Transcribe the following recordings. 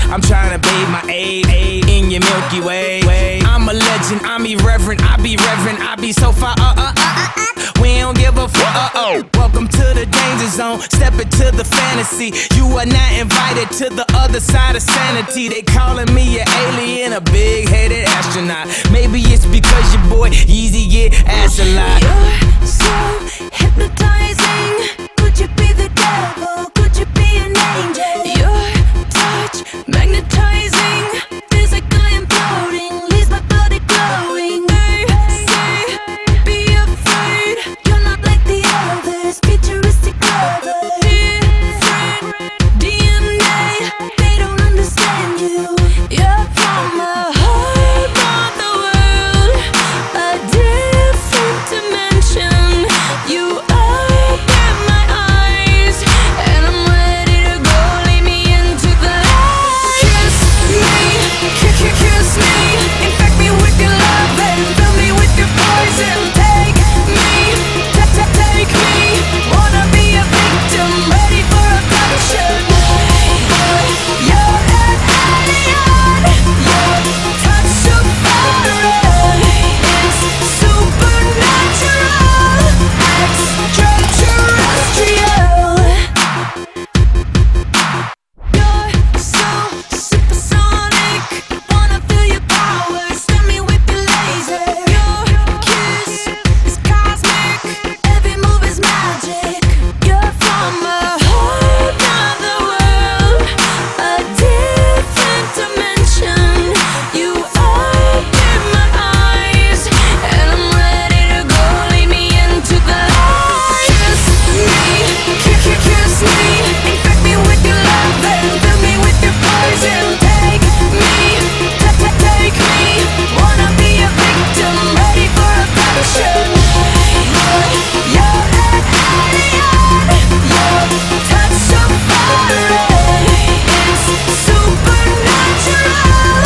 I'm trying to bathe my A in your Milky Way. I'm a legend, I'm irreverent, I be reverent, I be so far. We don't give a fuck. Welcome to the danger zone. Step into the fantasy. You are not invited to the other side of sanity. They calling me an alien, a big-headed astronaut. Maybe it's because your boy Yeezy get ass a lot. You're so hypnotizing. Could you be the devil? Could you be an angel? Your touch magnetizing. Physically imploding, leaves my body glowing. They say, be afraid. You're not like the others. Futuristic lovers. Different DNA. They don't understand you. You're from a whole other world, a different dimension. You open my eyes, and I'm ready to go. Lead me into the light. Kiss me, kiss me. Infect me with your love and fill me with your poison. Take me, take me. Wanna be a victim, ready for abduction. Boy, you're an alien. Your touch so foreign. It's supernatural, extraterrestrial. You're so supersonic. Wanna feel your power. Stab me with your laser. Your kiss is cosmic. Every move is magic. You're from a whole other world, a different dimension. You open my eyes, and I'm ready to go. Lead me into the light. Kiss me, infect me with your love and fill me with your poison. Take me, take me. Wanna be a victim, ready for abduction. Boy, you're an alien. Your touch so foreign. It's supernatural,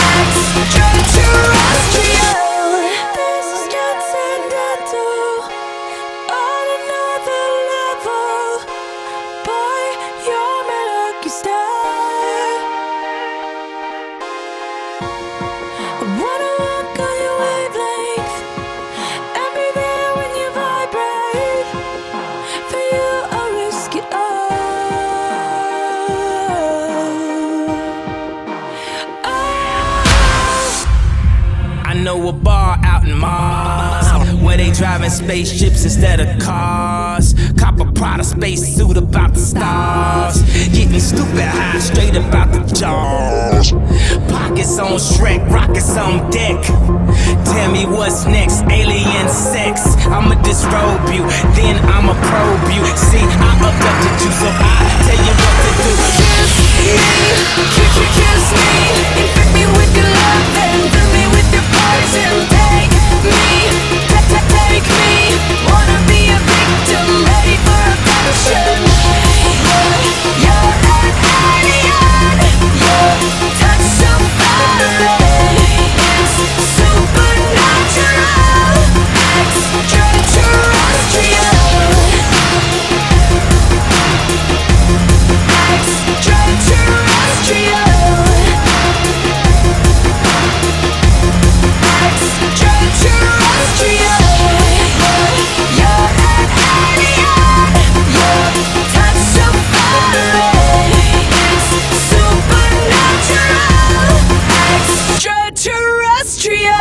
extraterrestrial. This is transcendental, on another level. Boy, you're my lucky star. I wanna walk on your wavelength and be there when you vibrate. For you, I'll risk it all. I know a bar out in Mars where they driving spaceships instead of cars. Cop a Prada spacesuit about the stars. Getting stupid high, straight about the jaws. Pockets on Shrek, rockets on deck. Tell me what's next, alien sex. I'ma disrobe you, then I'ma probe you. See, I abducted you, so I tell you what to do. Kiss me, infect me with your love and fill me with your poison. Take me, take me. Wanna be a victim, ready for abduction. Boy, you're an alien. Your touch so foreign. It's supernatural, extraterrestrial. Extraterrestrial. Extraterrestrial. You're an alien. Your touch so foreign. It's supernatural, extraterrestrial.